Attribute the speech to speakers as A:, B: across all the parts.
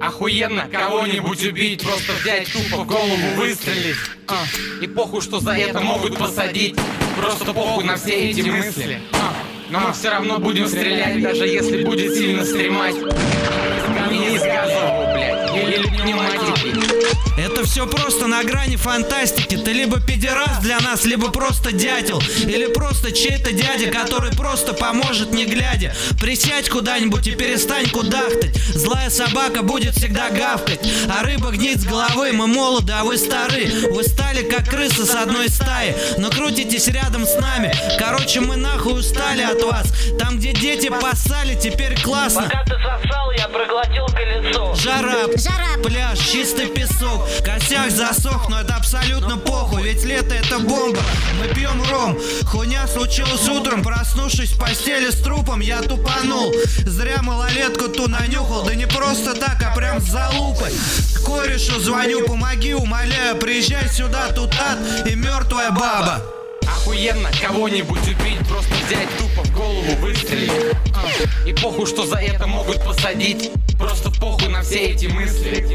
A: Охуенно кого-нибудь убить, просто взять тупо в голову выстрелить. И похуй, что за это могут посадить. Просто похуй на все эти мысли. Но мы все равно будем стрелять, даже если будет сильно стремать. Не из газового, блядь, или пневматики.
B: Это все просто на грани фантастики. Ты либо педерас для нас, либо просто дятел. Или просто чей-то дядя, который просто поможет не глядя. Присядь куда-нибудь и перестань кудахтать. Злая собака будет всегда гавкать, а рыба гнит с головы. Мы молоды, а вы стары. Вы стали как крысы с одной стаи, но крутитесь рядом с нами. Короче, мы нахуй устали от вас. Там, где дети поссали, теперь классно.
C: Пока ты сосал, я проглотил колесо.
B: Жара, пляж, чистый песок. Косяк засох, но это абсолютно похуй. Ведь лето это бомба, мы пьем ром. Хуйня случилась утром, проснувшись в постели с трупом, я тупанул. Зря малолетку ту нанюхал, да не просто так, а прям с залупой. Корешу звоню, помоги, умоляю, приезжай сюда, тут ад и мертвая баба.
A: Охуенно кого-нибудь убить, просто взять тупо в голову выстрелить. И похуй, что за это могут посадить. Просто похуй на все эти мысли.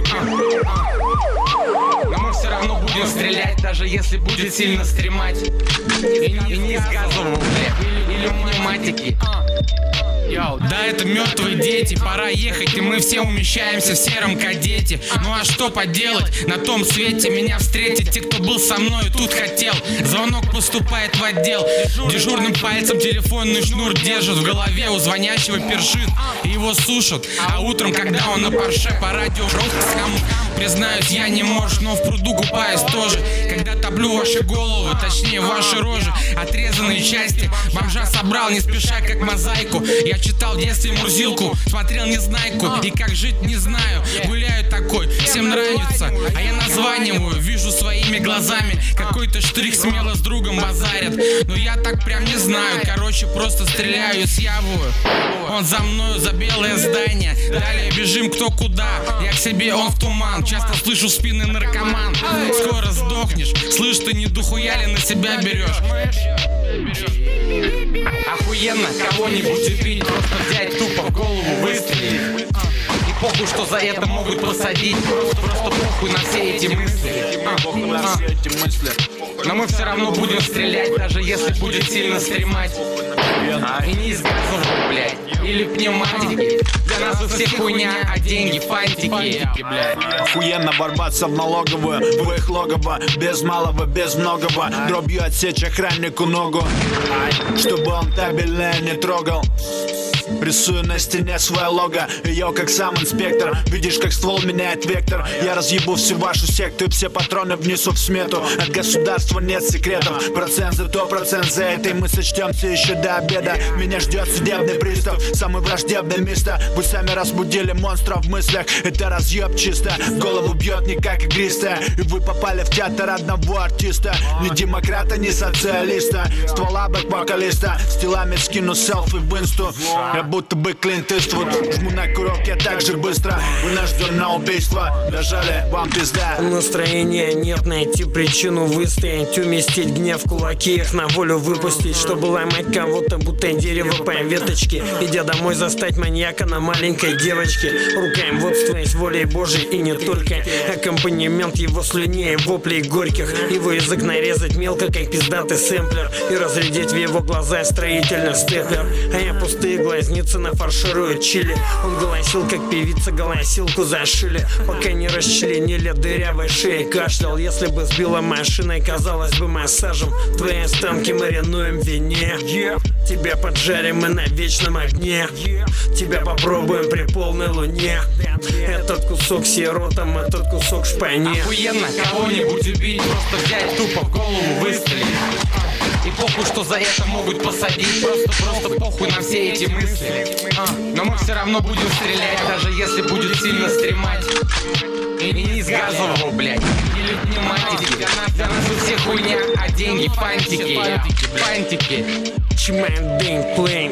A: Но мы все равно будем стрелять, даже если будет сильно стремать. И не из газового, блядь, или пневматики.
D: Да, это мертвые дети, пора ехать, и мы все умещаемся в сером кадете. Ну а что поделать, на том свете меня встретить те, кто был со мной, тут хотел. Звонок поступает в отдел, дежурным пальцем телефонный шнур держит. В голове у звонящего першит, и его сушат. А утром, когда он на парше по радио признаюсь, я не морж, но в пруду купаюсь тоже. Когда топлю ваши головы, точнее ваши рожи, отрезанные части. Бомжа собрал не спеша, как мозаику. Я читал в детстве Мурзилку, смотрел Незнайку, и как жить не знаю. Гуляю такой, всем нравится, а я названиваю, вижу своими глазами. Какой-то штрих смело с другом базарят, но я так прям не знаю. Короче, просто стреляю и съябываю. Он за мною, за белое здание. Далее бежим кто куда, я к себе, он в туман. Часто слышу спины наркоман. Скоро сдохнешь, слышь, ты не дохуя ли на себя берешь?
A: Охуенно кого-нибудь убить, просто взять тупо в голову выстрелить. И похуй, что за это могут посадить. Просто похуй на все эти мысли. Но мы все равно будем стрелять, даже если будет сильно стремать. И не из газового, блядь, или пневматики. Для нас у всех хуйня, а деньги фантики, блядь.
E: Охуенно ворваться в налоговую, в их логово, без малого, без многого. Дробью отсечь охраннику ногу, чтобы он табельное не трогал. Рисую на стене свое лого, ее как сам инспектор. Видишь, как ствол меняет вектор. Я разъебу всю вашу секту и все патроны внесу в смету. От государства нет секретов, процент за то, процент за это. И мы сочтемся еще до обеда. Меня ждет судебный пристав, самый враждебный место. Вы сами разбудили монстра в мыслях. Это разъеб чисто, голову бьет не как игристая. И вы попали в театр одного артиста. Ни демократа, ни социалиста. Ствола бэк-вокалиста, с телами скину селфи в инсту. Я будто бы Клинт Иствуд, жму на курок, я так же быстро. Вы нас ждем на убийство, дожали, вам пизда.
F: Настроения нет, найти причину выстоять, уместить гнев в кулаки, их на волю выпустить, чтобы ломать кого-то, будто дерево по веточке. Идя домой, застать маньяка на маленькой девочке. Руководствуясь волей Божьей и не только. Аккомпанемент его слюней, воплей горьких. Его язык нарезать мелко, как пиздатый сэмплер, и разглядеть в его глаза строительный степлер. А я пустые глазницы нафаршируют чили. Он голосил, как певица, голосилку зашили, пока не расчленили дырявой шеей. Кашлял, если бы сбила машиной, казалось бы массажем. Твои останки маринуем в вине. Тебя поджарим мы на вечном огне. Тебя попробуем при полной луне. Этот кусок сиротам, этот кусок шпане.
A: Охуенно кого-нибудь убить, просто взять тупо в голову выстрелить. И похуй, что за это могут посадить. Просто похуй на все эти мысли. Но мы все равно будем стрелять, даже если будет сильно стремать. И не из газового, блядь, или пневматики. Для нас у всех хуйня, а деньги фантики. Фантики.
F: Чмэндинг плейн.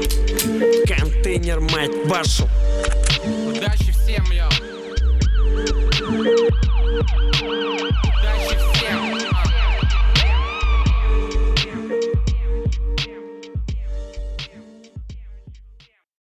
F: Контейнер, мать вашу.
A: Удачи всем, йо.